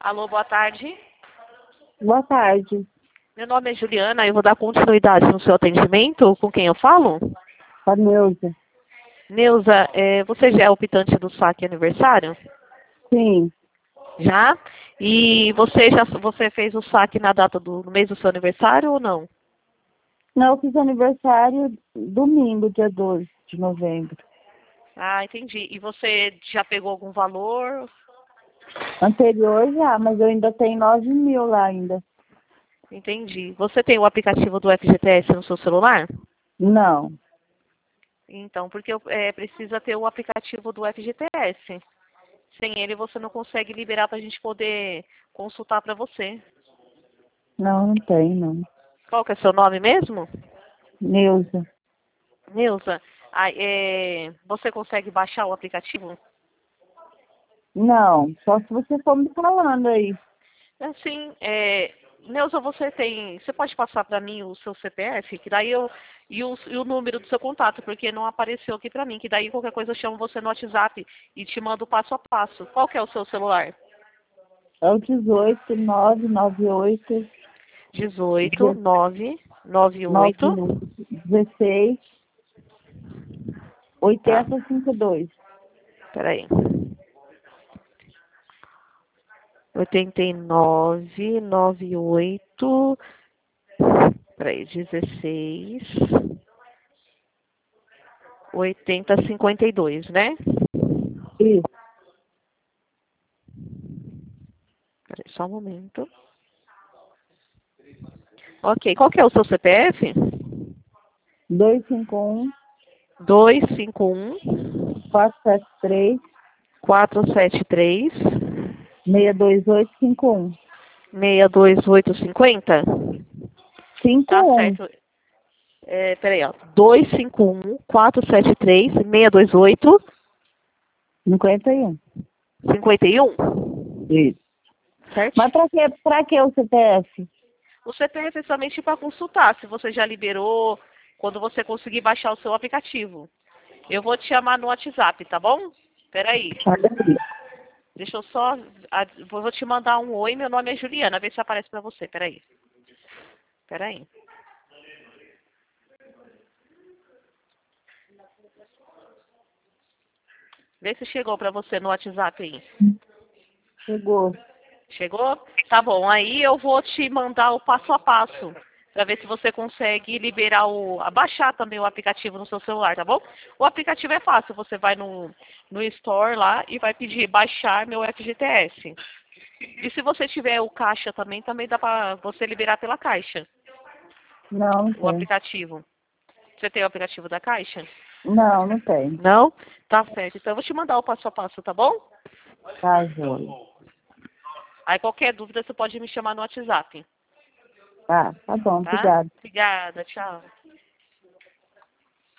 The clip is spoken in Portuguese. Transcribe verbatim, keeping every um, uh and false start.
Alô, boa tarde. Boa tarde, Meu nome é Juliana, eu vou dar continuidade no seu atendimento. Com quem eu falo? a Neuza. Neuza, é, você já é optante do saque aniversário? Sim, Já? E você já você fez o saque na data do no mês do seu aniversário ou não? não, eu fiz aniversário domingo, dia doze de novembro. Ah, entendi. E você já pegou algum valor? Anterior já, mas eu ainda tenho nove mil lá ainda. Entendi. Você tem o aplicativo do F G T S no seu celular? Não, Então, porque eu- é, precisa ter o aplicativo do F G T S. Sem ele, você não consegue liberar para a gente poder consultar para você. não, não tem, não. Qual que é seu nome mesmo? Neuza. Nilza, ah, é, você consegue baixar o aplicativo? Não, só se você for me falando aí. Assim, é, Neuza, você tem. Você pode passar para mim o seu C P F, que daí eu. E o, e o número do seu contato, porque não apareceu aqui para mim, que daí qualquer coisa eu chamo você no WhatsApp e te mando passo a passo. Qual que é o seu celular? É o dezoito, nove nove oito, dezoito, nove, nove oito. dezesseis, Tá, oitenta, cinquenta e dois. peraí. oitenta e nove, noventa e oito. Peraí, dezesseis. oitenta, cinquenta e dois, né? Isso, Peraí, só um momento. Ok, qual que é o seu C P F? dois cinco um, dois cinco um, quatro sete três, quatro sete três, seis dois oito cinco um. seis dois oito cinco zero. Cinco Tá um. certo. É, peraí, ó. dois cinco um, quatro sete três, seis dois oito, cinquenta e um. cinco um. Isso. Certo? Mas pra que, pra que o C P F? O C P F é somente para consultar se você já liberou, quando você conseguir baixar o seu aplicativo. Eu vou te chamar no WhatsApp, tá bom? Peraí. Deixa eu só. a- Vou te mandar um oi, meu nome é Juliana, ver se aparece para você. Peraí. Peraí. Vê se chegou para você no WhatsApp aí. Chegou. Chegou? Tá bom. Aí eu vou te mandar o passo a passo para ver se você consegue liberar o, abaixar também o aplicativo no seu celular, tá bom? O aplicativo é fácil. Você vai no, no Store lá e vai pedir baixar meu F G T S. E se você tiver o caixa também, também dá para você liberar pela caixa Não, não o tem. aplicativo. Você tem o aplicativo da caixa? Não, não tem. Não? Tá certo. Então eu vou te mandar o passo a passo, tá bom? Tá, joia. Aí qualquer dúvida você pode me chamar no WhatsApp, Tá, tá bom, tá? obrigada. Obrigada, tchau.